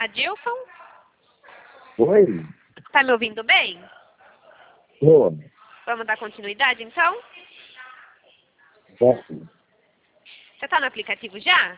Adilson? Oi? Tá me ouvindo bem? Tô. Vamos dar continuidade, então? Posso? Você tá no aplicativo já?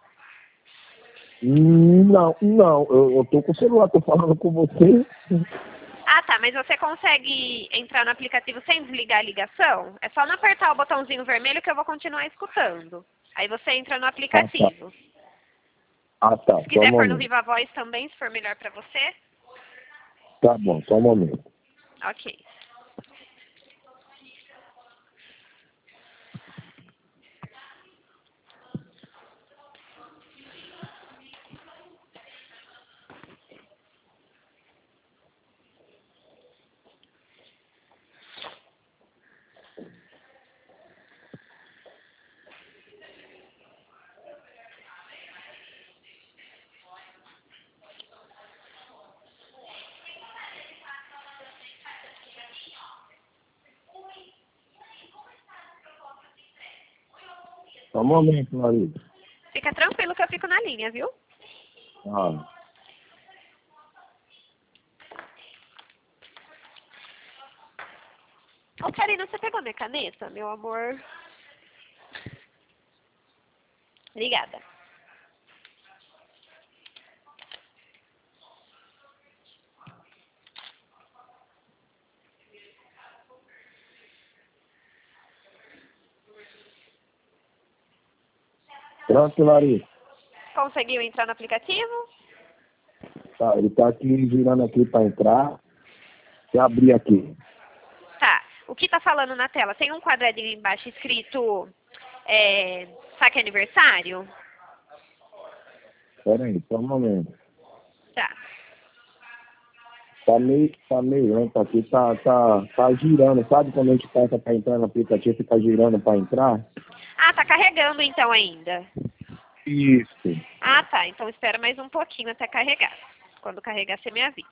Não, não. Eu tô com o celular, tô falando com você. Ah, tá. Mas você consegue entrar no aplicativo sem desligar a ligação? É só não apertar o botãozinho vermelho que eu vou continuar escutando. Aí você entra no Ah, tá. aplicativo. Ah, tá. Se Só um quiser pôr no momento. Viva Voz também, se for melhor pra você. Tá bom, só um momento. Ok. Só um momento, Larissa. Fica tranquilo que eu fico na linha, viu? Ah. Ô, Karina, você pegou minha caneta, meu amor? Obrigada. Pronto, Larissa. Conseguiu entrar no aplicativo? Tá, ele tá aqui girando aqui pra entrar. Deixa eu abrir aqui. Tá. O que tá falando na tela? Tem um quadradinho embaixo escrito saque aniversário? Pera aí, só um momento. Tá. Tá meio lento aqui, tá girando. Sabe quando a gente passa pra entrar no aplicativo, fica girando pra entrar? Ah, tá carregando então ainda. Isso. Ah, tá. Então espera mais um pouquinho até carregar. Quando carregar, você me avisa.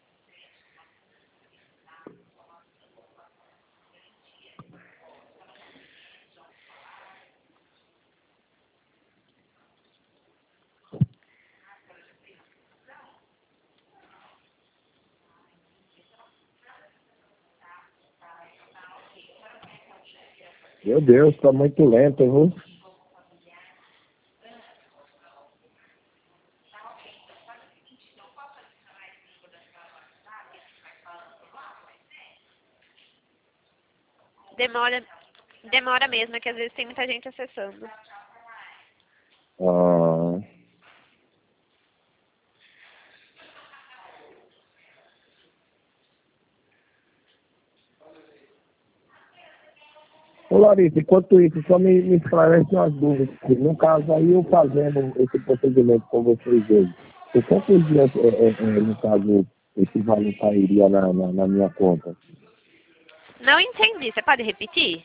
Meu Deus, tá muito lento, viu? Demora mesmo, é que às vezes tem muita gente acessando. Ah. Ô Larissa, enquanto isso, só me esclarece umas dúvidas. No caso aí, eu fazendo esse procedimento com vocês hoje, por quantos dias, no caso, esse valor cairia na minha conta? Não entendi. Você pode repetir?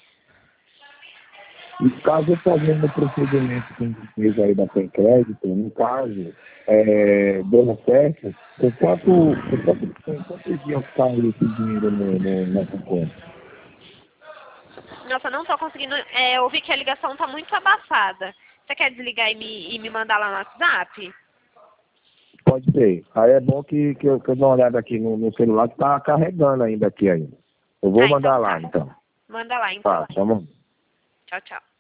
E caso eu fazendo o procedimento com vocês aí da Crédito, no caso, dando certo, por quantos dias cai esse dinheiro nessa conta? Nossa, não tô conseguindo. Eu ouvi que a ligação tá muito abafada. Você quer desligar e me mandar lá no WhatsApp? Pode ser. Aí é bom que eu dou uma olhada aqui no celular que tá carregando ainda aqui ainda. Eu vou Ah, mandar então lá, tá. então. Manda lá, então. Tá, tamo. Tchau, tchau.